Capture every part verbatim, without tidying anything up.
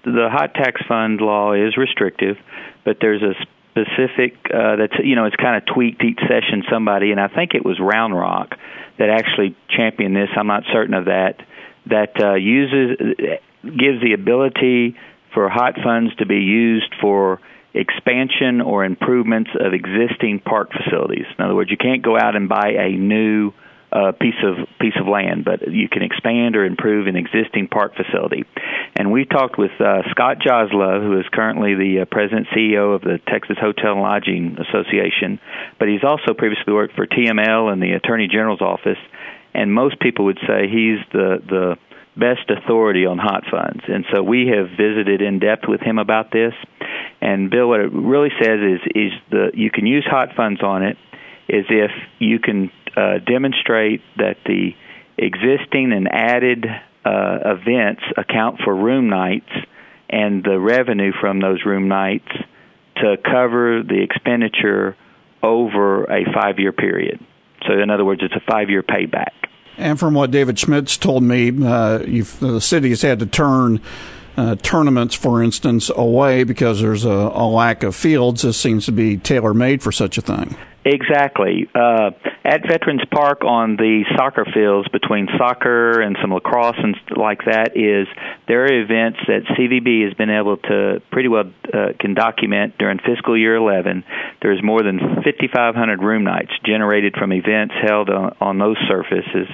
the hot tax fund law is restrictive, but there's a specific uh, that's you know it's kind of tweaked each session. Somebody, and I think it was Round Rock, that actually championed this. I'm not certain of that. That uh, uses gives the ability for hot funds to be used for expansion or improvements of existing park facilities. In other words, you can't go out and buy a new uh, piece of piece of land, but you can expand or improve an existing park facility. And we talked with uh, Scott Joslove, who is currently the uh, president and C E O of the Texas Hotel and Lodging Association, but he's also previously worked for T M L and the Attorney General's office. And most people would say he's the the best authority on hot funds. And so we have visited in depth with him about this. And Bill, what it really says is is the you can use hot funds on it is if you can uh, demonstrate that the existing and added uh, events account for room nights and the revenue from those room nights to cover the expenditure over a five-year period. So in other words, it's a five-year payback. And from what David Schmitz told me, uh, you've, the city has had to turn uh, tournaments, for instance, away because there's a, a lack of fields. This seems to be tailor-made for such a thing. Exactly. Uh, at Veterans Park on the soccer fields, between soccer and some lacrosse and like that, is there are events that C V B has been able to pretty well uh, can document during fiscal year eleven. There's more than fifty-five hundred room nights generated from events held on, on those surfaces.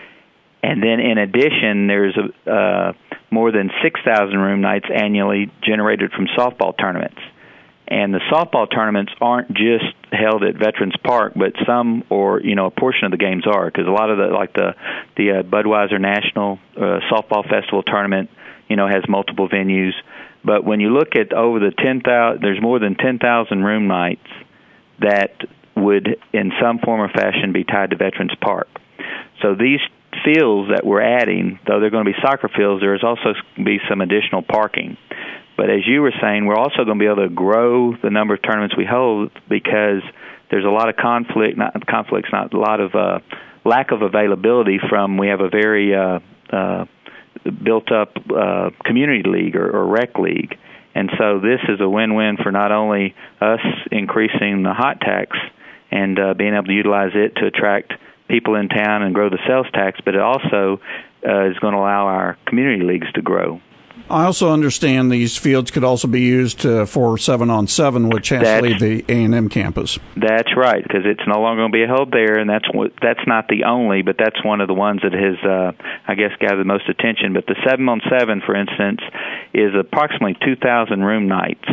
And then in addition, there's a, uh, more than six thousand room nights annually generated from softball tournaments. And the softball tournaments aren't just held at Veterans Park, but some, or you know, a portion of the games are, because a lot of the, like the the uh, Budweiser National uh, Softball Festival tournament, you know, has multiple venues. But when you look at over the ten thousand, there's more than ten thousand room nights that would, in some form or fashion, be tied to Veterans Park. So these fields that we're adding, though they're going to be soccer fields, there is also going to be some additional parking. But as you were saying, we're also going to be able to grow the number of tournaments we hold because there's a lot of conflict, not conflicts, not a lot of uh, lack of availability from, we have a very uh, uh, built-up uh, community league or, or rec league. And so this is a win-win for not only us increasing the hot tax and uh, being able to utilize it to attract people in town and grow the sales tax, but it also uh, is going to allow our community leagues to grow. I also understand these fields could also be used uh, for seven on seven, which has to leave the A and M campus. That's right, because it's no longer going to be held there, and that's what, that's not the only, but that's one of the ones that has, uh, I guess, gathered the most attention. But the seven on seven, for instance, is approximately two thousand room nights.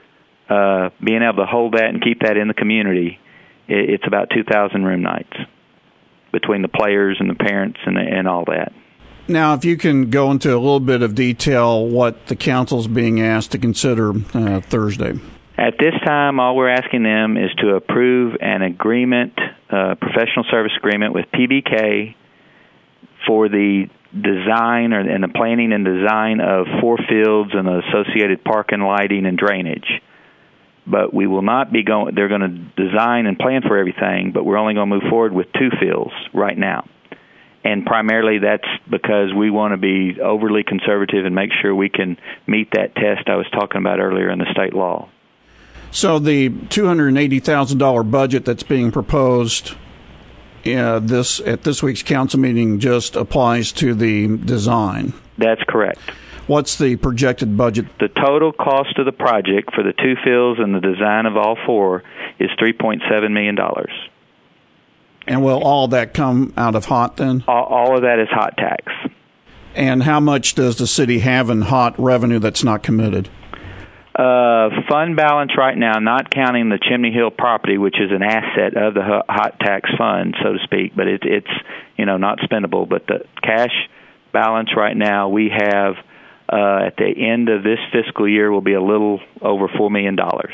Uh, being able to hold that and keep that in the community, it, it's about two thousand room nights between the players and the parents and, and all that. Now, if you can go into a little bit of detail what the council's being asked to consider uh, Thursday. At this time, all we're asking them is to approve an agreement, uh, professional service agreement with P B K for the design or, and the planning and design of four fields and the associated park and lighting and drainage. But we will not be going, they're going to design and plan for everything, but we're only going to move forward with two fields right now. And primarily that's because we want to be overly conservative and make sure we can meet that test I was talking about earlier in the state law. So the two hundred eighty thousand dollars budget that's being proposed uh, this at this week's council meeting just applies to the design? That's correct. What's the projected budget? The total cost of the project for the two fields and the design of all four is three point seven million dollars. And will all that come out of HOT then? All, all of that is hot tax. And how much does the city have in HOT revenue that's not committed? Uh, fund balance right now, not counting the Chimney Hill property, which is an asset of the hot tax fund, so to speak, but it, it's you know not spendable. But the cash balance right now, we have uh, at the end of this fiscal year will be a little over four million dollars.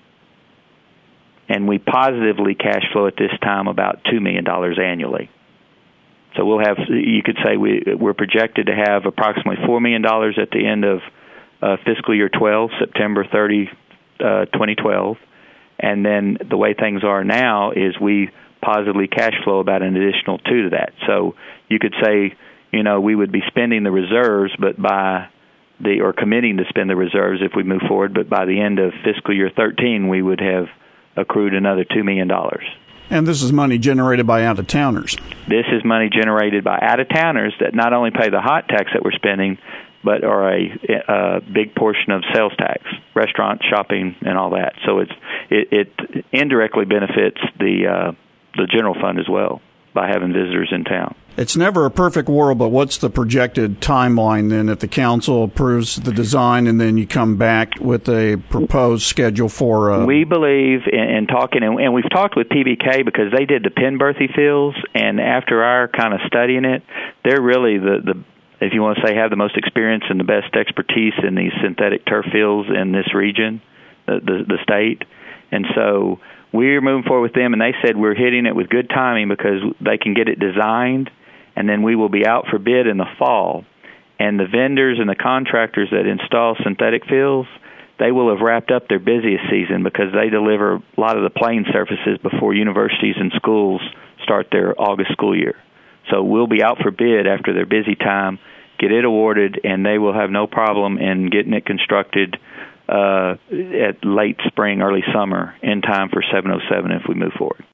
And we positively cash flow at this time about two million dollars annually. So we'll have, you could say we, we're projected to have approximately four million dollars at the end of uh, fiscal year twelve, September thirtieth, uh, twenty twelve. And then the way things are now is we positively cash flow about an additional two to that. So you could say, you know, we would be spending the reserves, but by the or committing to spend the reserves if we move forward. But by the end of fiscal year thirteen, we would have accrued another two million dollars. And this is money generated by out-of-towners. This is money generated by out-of-towners that not only pay the hot tax that we're spending, but are a, a big portion of sales tax, restaurant, shopping, and all that. So it's it, it indirectly benefits the uh, the general fund as well by having visitors in town. It's never a perfect world, but what's the projected timeline then if the council approves the design and then you come back with a proposed schedule for... Uh... We believe in, in talking, and, and we've talked with P B K because they did the Penberthy fields, and after our kind of studying it, they're really the, the if you want to say, have the most experience and the best expertise in these synthetic turf fields in this region, the, the, the state. And so we're moving forward with them, and they said we're hitting it with good timing because they can get it designed, and then we will be out for bid in the fall. And the vendors and the contractors that install synthetic fields, they will have wrapped up their busiest season because they deliver a lot of the playing surfaces before universities and schools start their August school year. So we'll be out for bid after their busy time, get it awarded, and they will have no problem in getting it constructed uh, at late spring, early summer in time for seven oh seven if we move forward.